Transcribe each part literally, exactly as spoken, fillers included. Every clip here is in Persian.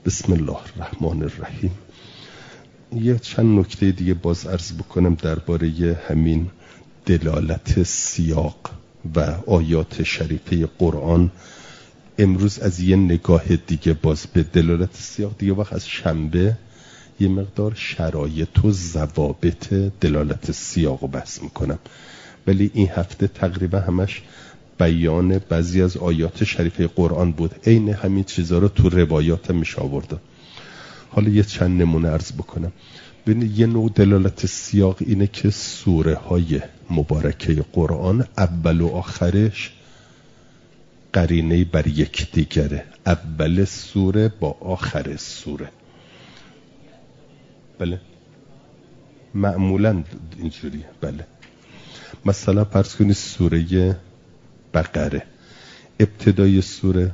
بسم الله الرحمن الرحیم. یه چند نکته دیگه باز عرض بکنم درباره همین دلالت سیاق و آیات شریفه قرآن. امروز از یه نگاه دیگه باز به دلالت سیاق، دیگه وقت از شنبه یه مقدار شرایط و ضوابط دلالت سیاق رو بحث میکنم، ولی این هفته تقریبا همش بیان بعضی از آیات شریفه قرآن بود. عین همین چیزا رو تو روایات میشه آورده. حالا یه چند نمونه عرض بکنم. ببینید، یه نوع دلالت سیاق اینه که سوره های مبارکه قرآن اول و آخرش قرینه بر یکدیگره. اول سوره با آخر سوره. بله، معمولا اینجوریه. بله، مثلا فرض کنید سوره بقره، ابتدای سوره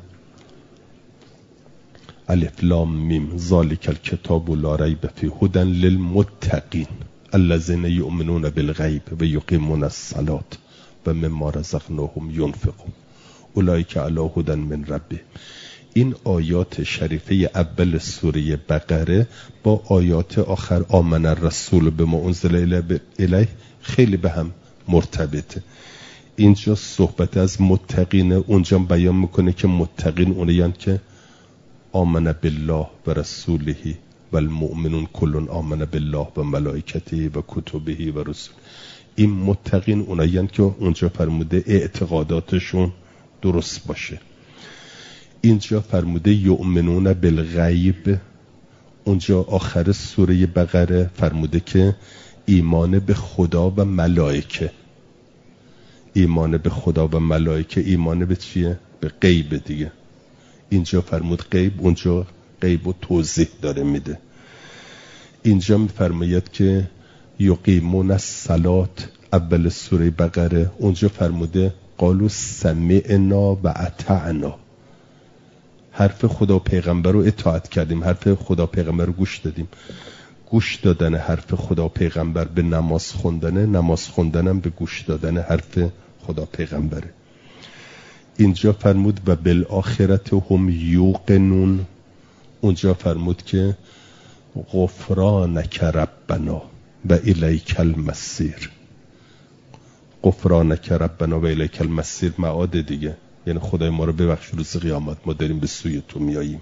الف لام میم ذالک الکتاب لا ریب فیه هدی للمتقین الذین یؤمنون بالغیب و یقیمون الصلاة و مما رزقناهم ینفقون اولئک علی هدی من ربهم. این آیات شریفه اول سوره بقره با آیات آخر آمن الرسول بما انزل الیه خیلی به هم مرتبطه. اینجا صحبت از متقین، اونجا بیان میکنه که متقین اونیان که آمن بالله و رسوله و المؤمنون کلون آمن بالله و ملائکته و کتبه و رسول. این متقین اونیان که اونجا فرموده اعتقاداتشون درست باشه. اینجا فرموده یؤمنون بالغیب. اونجا آخر سوره بقره فرموده که ایمان به خدا و ملائکه. ایمان به خدا و ملائکه ایمان به چیه؟ به غیب دیگه. اینجا فرمود غیب، اونجا غیب و توضیح داره میده. اینجا میفرماید که یقیمون الصلاة اول سوره بقره، اونجا فرموده قالوا سمعنا و اطعنا. حرف خدا پیغمبر رو اطاعت کردیم، حرف خدا پیغمبر رو گوش دادیم. گوش دادن حرف خدا پیغمبر به نماز خوندنه، نماز خوندنم به گوش دادن حرف خدا پیغمبره. اینجا فرمود و بالآخرت هم یوقنون. اونجا فرمود که غفرانک ربنا و الیک المصیر. غفرانک ربنا و الیک المصیر معاد دیگه، یعنی خدای ما رو ببخش، روز قیامت ما داریم به سوی تو میاییم.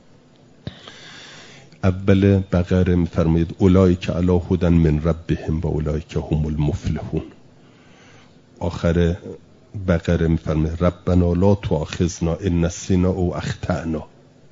اول بقره میفرماید اولئک علی هدی من ربهم و اولئک هم المفلحون. آخر بقره میفرماید ربنا لا تؤاخذنا ان نسینا او اخطأنا.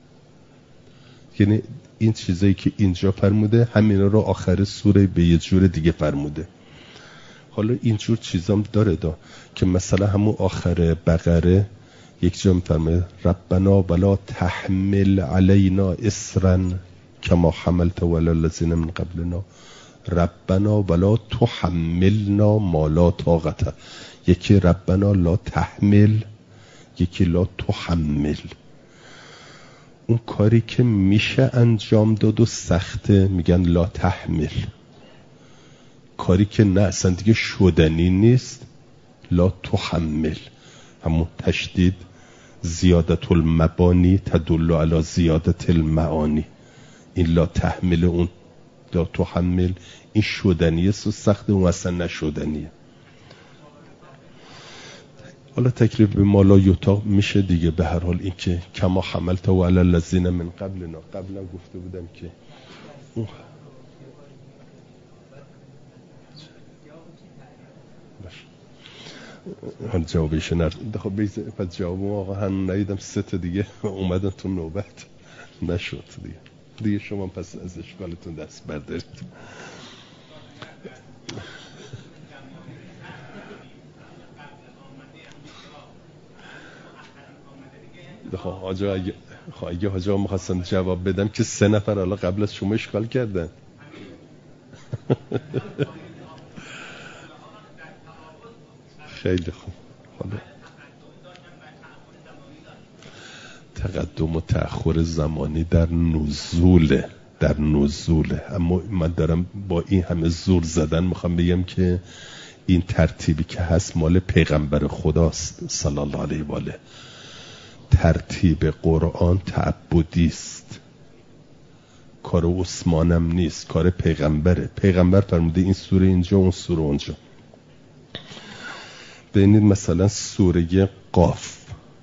یعنی این چیزایی که اینجا فرموده همینا رو آخر سوره به یه جور دیگه فرموده. حالا اینجور چیزام داره دا که مثلا همون آخر بقره یک جا میفرماید ربنا ولا تحمل علینا اصرا کما حملت علی الذین من قبلنا ربنا ولا تحملنا ما لا طاقت. یکی ربنا لا تحمل، یکی لا تحمل. اون کاری که میشه انجام داد و سخته میگن لا تحمل. کاری که نه اصلا دیگه شدنی نیست لا تحمل. همون تشدید زیادت المبانی تدل علی زیادت المعانی. این لا تحمل، اون لا تحمل، این شدنیه و سخته، اون اصلا نشدنیه. حالا تکلیف به مالا یطاق میشه دیگه. به هر حال این که کما حملت و علی الذین من قبلنا، قبلا گفته بودم که اون هم جوابش نرد. خب بیزه پس جواب آقا هم ندیدم، سه تا دیگه اومدن تو نوبت نشد دیگه. دیگه شما پس از اشکالتون دست بردارید. خب آجا اگه خب اگه آجا میخواستن جواب بدم که سه نفر حالا قبل از شما اشکال کردن. خیلی خوب. حالا تقدم و تأخر زمانی در نزوله، در نزوله. اما من دارم با این همه زور زدن میخوام بگم که این ترتیبی که هست مال پیغمبر خداست صلی الله علیه و آله. ترتیب قرآن تعبدی است. کار عثمانم نیست، کار پیغمبره. پیغمبر فرموده این سوره اینجا، اون سوره اونجا. ببینید مثلا سوره قاف،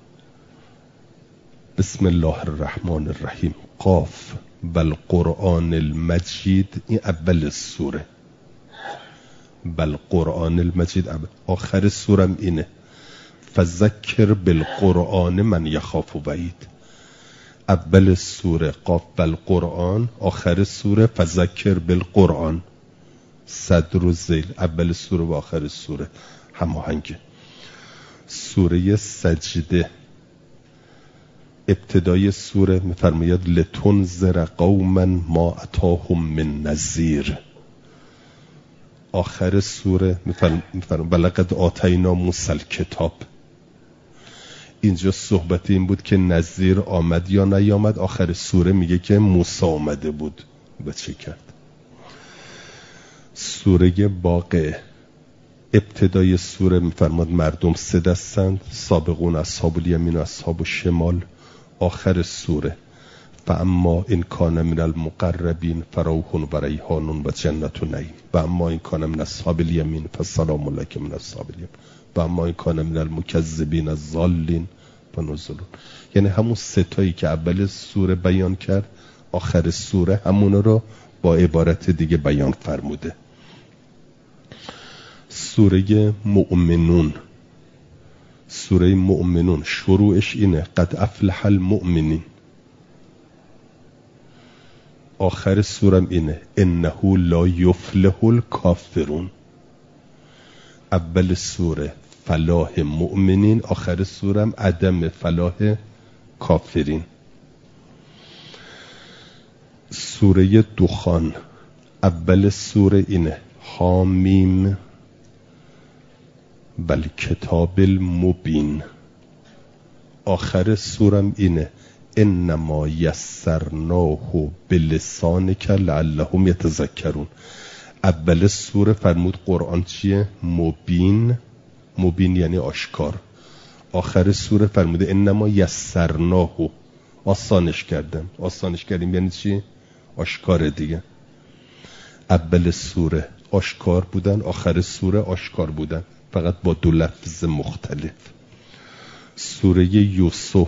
بسم الله الرحمن الرحیم، قاف و القرآن المجید، این اول سوره. بل قرآن المجید اول. آخر سورم اینه فذکر بالقرآن من یخاف وعید. اول سوره قاف بل قرآن، آخر سوره فذکر بالقرآن. صدر و ذیل، اول سوره و آخر سوره هماهنگه. سوره سجده ابتدای سوره میفرماید لتنذر قوما ما اتاهم من نذیر. آخر سوره میفرماید ولقد آتینا موسی الکتاب. اینجا صحبت این بود که نذیر آمد یا نیامد. آخر سوره میگه که موسی آمده بود و چه کرد. سوره واقعه ابتدای سوره میفرماد مردم سه دستند، سابقون اصحاب الیمین و اصحاب الشمال. آخر سوره فاما ان کان من المقربین فروح و ریحان و جنت نعیم و اما ان کان من اصحاب الیمین فسلام لک من اصحاب الیمین و اما این کان من المکذبین الضالین فنزل. یعنی همون ستایی که اول سوره بیان کرد آخر سوره همون رو با عبارت دیگه بیان فرموده. سوره مؤمنون، سوره مؤمنون شروعش اینه قد افلح المؤمنین. آخر سورم اینه انه لا یفلح الکافرون. اول سوره فلاح مؤمنین، آخر سورم عدم فلاح کافرین. سوره دخان اول سوره اینه حامیم بل کتاب المبین. آخر سورم اینه انما یسرناه بلسانک لعلهم یتذکرون. اول سوره فرمود قرآن چیه؟ مبین. مبین یعنی آشکار. آخر سوره فرموده انما یسرناه، آسانش کردم. آسانش کردیم یعنی چی؟ آشکار دیگه. اول سوره آشکار بودن، آخر سوره آشکار بودن، فقط با دو لفظ مختلف. سوره یوسف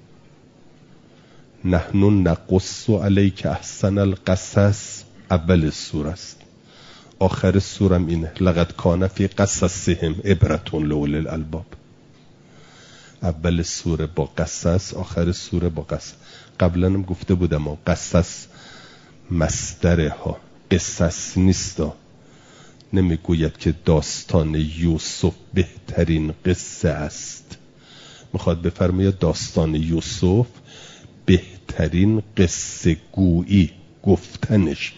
نحن نقص علیک احسن القصص، اول سوره است. آخر سورم اینه لقد کان فی قصصهم عبرة لأولی الالباب. اول سوره با قصص، آخر سوره با قصص. قبلا هم گفته بودم قصص مصدره ها، قصص نیستا. نمیگوید که داستان یوسف بهترین قصه است، میخواد بفرماید داستان یوسف بهترین قصه گویی، گفتنش.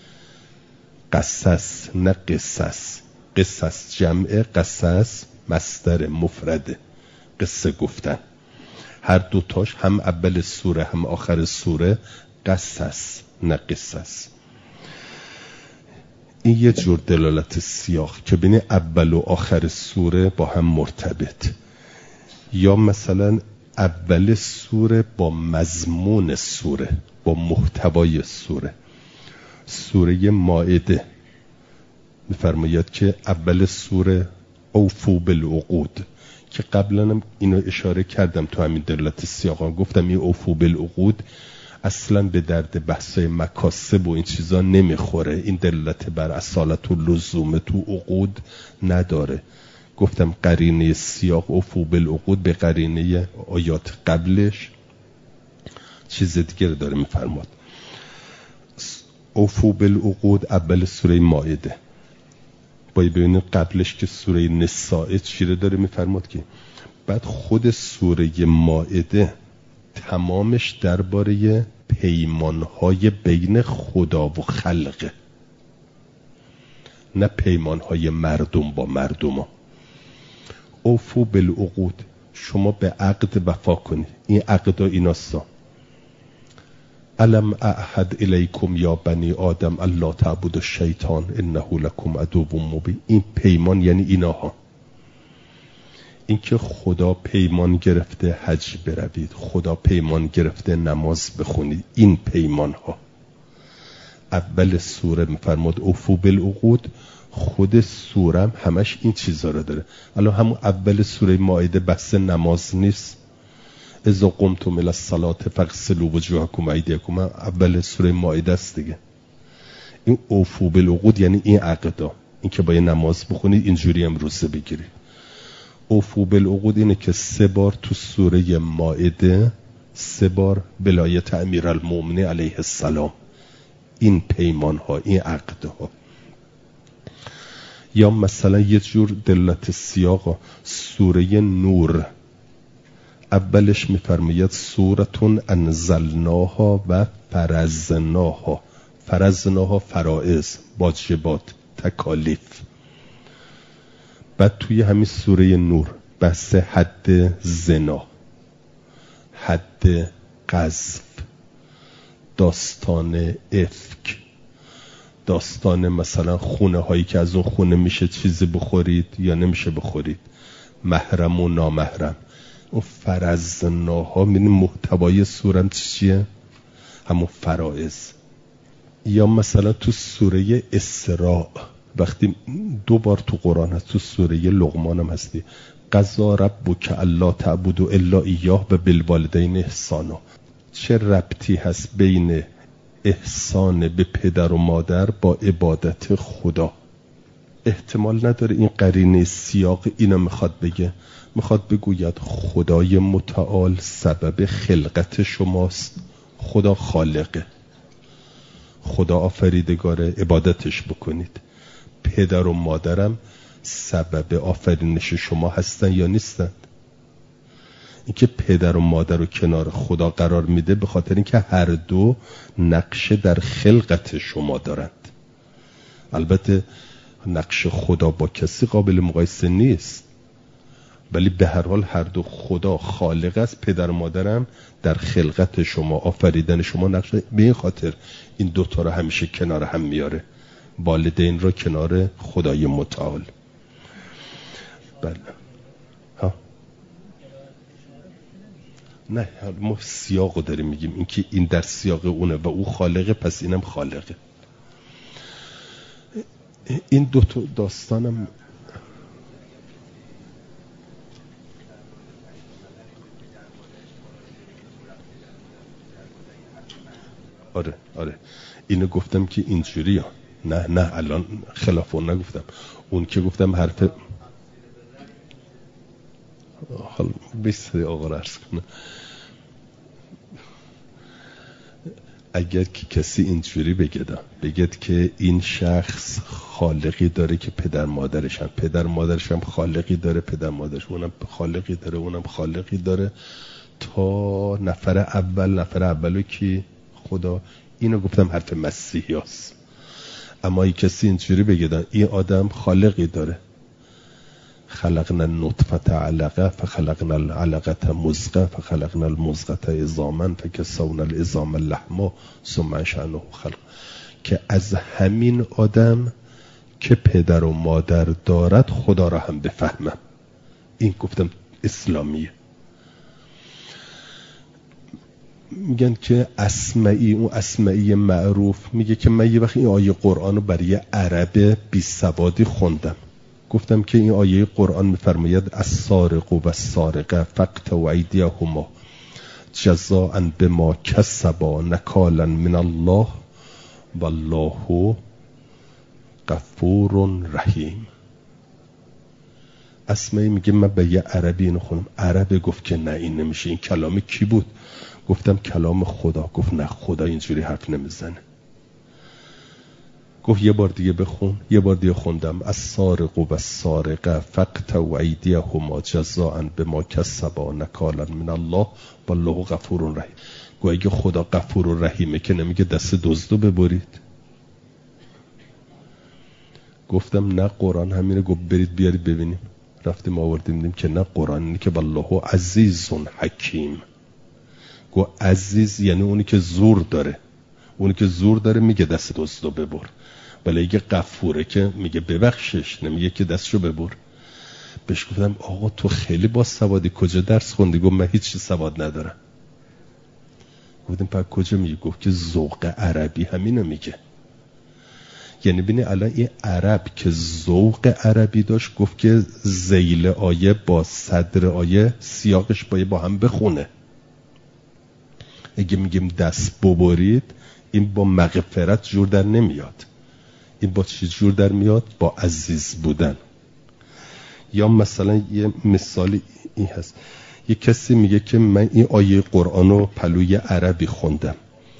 قصص نه قصص. قصص جمع، قصص مصدر مفرده، قصه گفتن. هر دوتاش هم اول سوره هم آخر سوره قصص نه قصص. این یه جور دلالت سیاق که بین اول و آخر سوره با هم مرتبط. یا مثلا اول سوره با مضمون سوره، با محتوای سوره. سوره مائده میفرماید که اول سوره اوفو بالعقود، که قبلا هم اینو اشاره کردم تو همین دلالت سیاقا. گفتم این اوفو بالعقود اصلا به درد بحثای مکاسب و این چیزا نمیخوره. این دلالت بر اصالت و لزوم تو عقود نداره. گفتم قرینه سیاق اوفو بالعقود به قرینه آیات قبلش چیز دیگه رو داره میفرماد. اوفو بالعقود اول سوره مائده. باید ببینید قبلش که سوره نساء چی رو داره میفرماد. که بعد خود سوره مائده تمامش درباره پیمانهای بین خدا و خلقه، نه پیمانهای مردم با مردم. اوفو بالعقود، شما به عقد وفا کنید. این عقد ایناستا. الم اعهد الیکم یا بنی آدم الا تعبدوا الشیطان انه لکم عدو مبین. این پیمان یعنی ایناها. این که خدا پیمان گرفته حج بروید، خدا پیمان گرفته نماز بخونید، این پیمان ها. اول سوره میفرماد اوفو بالعقود، خود سوره هم همش این چیزا رو داره. الان همون اول سوره مائده بحث نماز نیست؟ اذا قمتم الی الصلاة فاغسلوا وجوهکم و ایدیکم، اول سوره مائده است دیگه. این اوفو بالعقود یعنی این عقدا، این که باید نماز بخونید اینجوری هم روزه بگیرید. اوفو بالعقود اینه که سه بار تو سوره مائده، سه بار ولایت امیرالمومنین علیه السلام، این پیمان ها، این عقد ها. یا مثلا یه جور دلالت سیاق، سوره نور اولش میفرماید سورتون انزلناها و فرزناها. فرزناها فرائض، واجبات، تکالیف. بعد توی همین سوره نور بحث حد زنا، حد قذف، داستان افک، داستان مثلا خونه هایی که از اون خونه میشه چیزی بخورید یا نمیشه بخورید، محرم و نامحرم. اون فرزناها میدونی محتوای سورم چیه؟ همون فرائض. یا مثلا تو سوره اسراء وقتی دو بار تو قرآن هست، تو سوره لقمان هم هستی، قضا ربک الا تعبدوا الا ایاه و بالوالدین احسانا. چه ربطی هست بین احسان به پدر و مادر با عبادت خدا؟ احتمال نداره این قرینه سیاق اینو میخواد بگه. میخواد بگوید خدای متعال سبب خلقت شماست، خدا خالقه، خدا آفریدگاره، عبادتش بکنید. پدر و مادرم سبب آفرینش شما هستن یا نیستن؟ اینکه پدر و مادر رو کنار خدا قرار میده به خاطر اینکه هر دو نقش در خلقت شما دارند. البته نقش خدا با کسی قابل مقایسه نیست، ولی به هر حال هر دو خدا خالق است، پدر و مادرم در خلقت شما، آفریدن شما نقش. به این خاطر این دوتا رو همیشه کنار هم میاره، والدین رو کنار خدای متعال. بله ها، نه ما سیاق رو داریم میگیم، این که این در سیاق اونه و او خالقه، پس اینم خالقه. این دو تا داستانم آره آره اینو گفتم که اینجوری ها. نه نه الان خلاف اون نگفتم. اون که گفتم حرف حال بیسته آقا رو عرض کنه. اگر که کسی اینجوری بگه بگید که این شخص خالقی داره که پدر مادرش هم، پدر مادرش هم خالقی داره، پدر مادرش اونم خالقی داره، اونم خالقی داره، تا نفر اول نفر اولو که خدا. اینو گفتم حرف مسیحی هست. اما این کسی اینجوری بگه این آدم خالقی داره، خلقنا النطفه علقه فخلقنا العلقه مضغه فخلقنا المضغه عظاما فکسونا العظام لحما ثم انشأناه خلق، که از همین آدم که پدر و مادر دارد خدا را هم بفهمم. این گفتم اسلامیه. میگن که اسمعی، اون اسمعی معروف میگه که من یه وقت این آیه قرآن رو برای عرب بی سوادی خوندم. گفتم که این آیه قرآن میفرماید السارق و السارقه فاقطعوا ایدیهما جزاء بما کسبا نکالا من الله والله غفور رحیم. اسمعی میگه من به یه عربی اینو خوندم. عربی گفت که نه این نمیشه. این کلام کی بود؟ گفتم کلام خدا. گفت نه خدا اینجوری حرف نمیزنه. گفت یه بار دیگه بخون. یه بار دیگه خوندم السارق و السارقه فاقطعوا ایدیهما جزاء بما کسبا نکالا من الله والله غفور رحیم. گویا اگه خدا غفور و رحیمه که نمیگه دست دزدو ببرید. گفتم نه قرآن همینه. گفت برید بیارید ببینیم. رفتیم آوردیم دیدیم که نه قرآن اینه که والله عزیز حکیم. گو عزیز یعنی اونی که زور داره. اونی که زور داره میگه دست دزدو ببر، ولی اگه غفوره که میگه ببخشش، نمیگه که دستشو ببر. بهش گفتم آقا تو خیلی با سوادی، کجا درس خوندی؟ گفت من هیچ سواد ندارم. گفتم پس کجا میگه؟ گفت که ذوق عربی همینو میگه. یعنی ببینید الان این عرب که ذوق عربی داشت گفت که ذیل آیه با صدر آیه سیاقش باید با هم بخونه. اگه میگیم دست ببرید این با مغفرت جور در نمیاد، این با چی جور در میاد؟ با عزیز بودن. یا مثلا یه مثال این هست، یه کسی میگه که من این آیه قرآن رو پلوی عربی خوندم،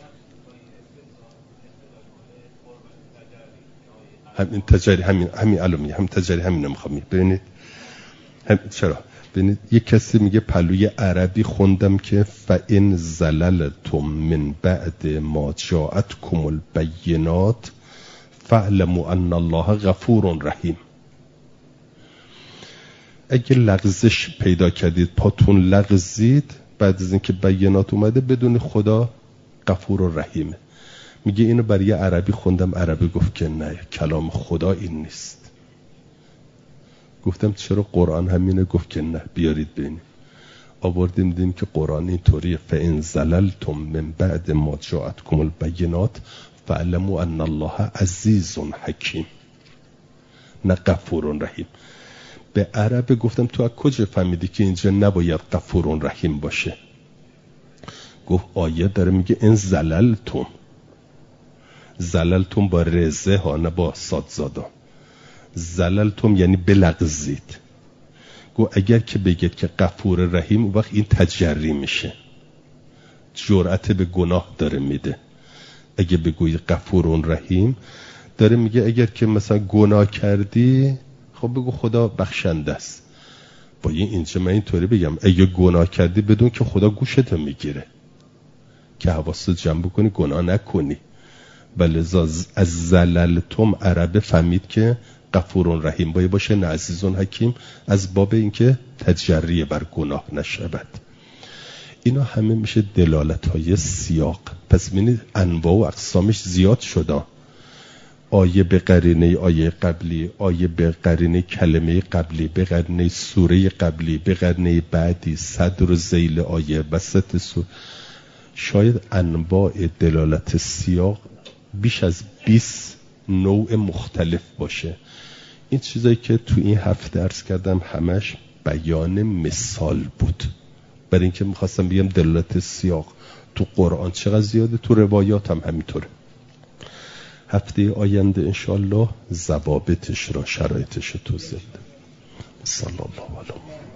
همین تجاری همین همین علمی هم تجاری همین نمیخوام ببینید هم چرا ببینید یه کسی میگه پلوی عربی خوندم که فإن زللتم من بعد ما جاءتكم البینات فاعلموا ان الله غفور رحیم. اگه لغزش پیدا کردید، پاتون لغزید بعد از اینکه بینات اومده، بدون خدا غفور و رحیمه. میگه اینو برای عربی خوندم، عربی گفت که نه، کلام خدا این نیست. گفتم چرا قرآن همینه؟ گفت که نه، بیارید ببینیم. آوردیم دیدیم که قرآن اینطوریه فإن زللتم من بعد ما جاءتكم البینات فاعلموا ان الله عزیز حکیم، نه غفور رحیم. به عرب گفتم تو از کجا فهمیدی که اینجا نباید غفور رحیم باشه؟ گفت آیه داره میگه ان زللتم، زللتم با رزه ها نه با صادزادا، زللتم یعنی بلغزید. گفت اگر که بگید که غفور رحیم، اون وقت این تجری میشه، جرأت به گناه داره میده. اگه بگوی غفور رحیم داره میگه اگر که مثلا گناه کردی خب بگو خدا بخشنده است. با این اینجا من اینطوری بگم اگه گناه کردی بدون که خدا گوشتو میگیره، که حواست جمع بکنی گناه نکنی. ولذا از زللتم عربه فهمید که غفور رحیم باید باشه، نه عزیز حکیم، از باب اینکه تجری بر گناه نشود. اینا همه میشه دلالت های سیاق. پس ببینید انواع و اقسامش زیاد شده. آیه به قرینه آیه قبلی، آیه به قرینه کلمه قبلی، به قرینه سوره قبلی، به قرینه بعدی، صدر و ذیل آیه، وسط سوره. شاید انواع دلالت سیاق بیش از بیست نوع مختلف باشه. این چیزایی که تو این هفته عرض کردم همش بیان مثال بود، برای اینکه میخواستم بگم دلالت سیاق تو قرآن چقدر زیاده، تو روایات هم همینطوره. هفته آینده انشالله ضوابطش را، شرایطش رو توضیح بدم. صلی الله علیه و